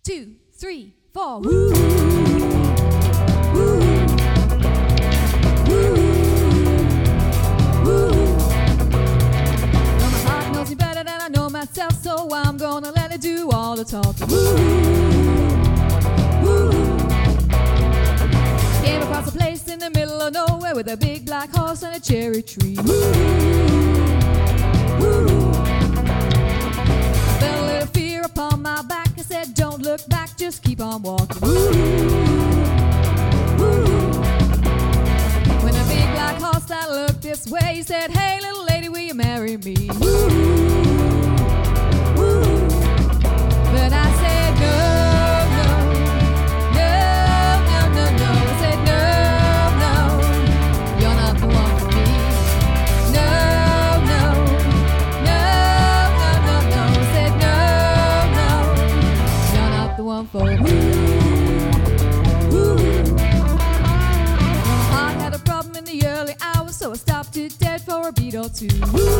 2, 3, 4. Woo, woo, woo, woo. Well, my heart knows me better than I know myself, so I'm gonna let it do all the talking. Woo, woo. Came across a place in the middle of nowhere with a big black horse and a cherry tree. Woo, woo. I felt a little fear upon my back. I said, don't look back, just keep on walking. Woo, woo. When a big black horse that looked this way, he said, hey little lady, will you marry me? Woo, woo. But I said, no, no, no, no, no, no. I said, no, no, you're not the one for me. No, no, no, no, no, no. I said, no, no, you're not the one for me. Woo. My heart had a problem in the early hours, so I stopped it dead for a beat or two. Woo,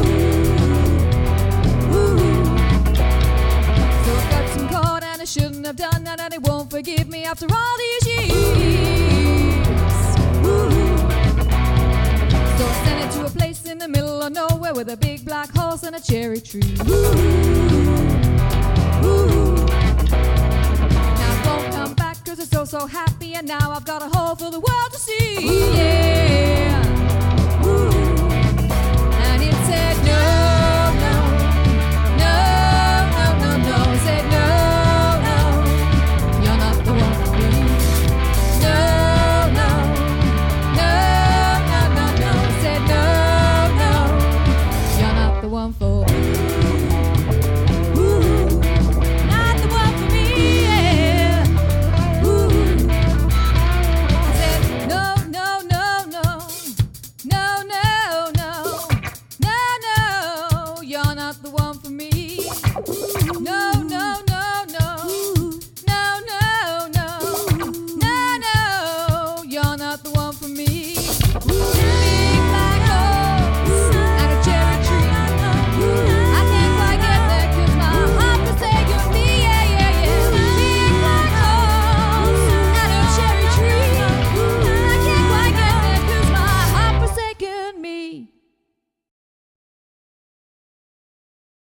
woo. So I got some caught and I shouldn't have done that, and they won't forgive me after all these years. Woo. So I sent it to a place in the middle of nowhere with a big black horse and a cherry tree. Woo, woo. Now I won't come back 'cause I'm so happy, and now I've got a hole for the world to see. Yeah. Woo. And it said no, no, no, no, no, no. It said no, no, you're not the one for me. No, no, no, no, no, no. It said no, no, you're not the one for me. Woo. Not the one for me, yeah. Woo. I said no, no, no, no, no, no, no, no, no, you're not the one for me. No, no, no, no, no, no, no, no, no, you're not the one for me.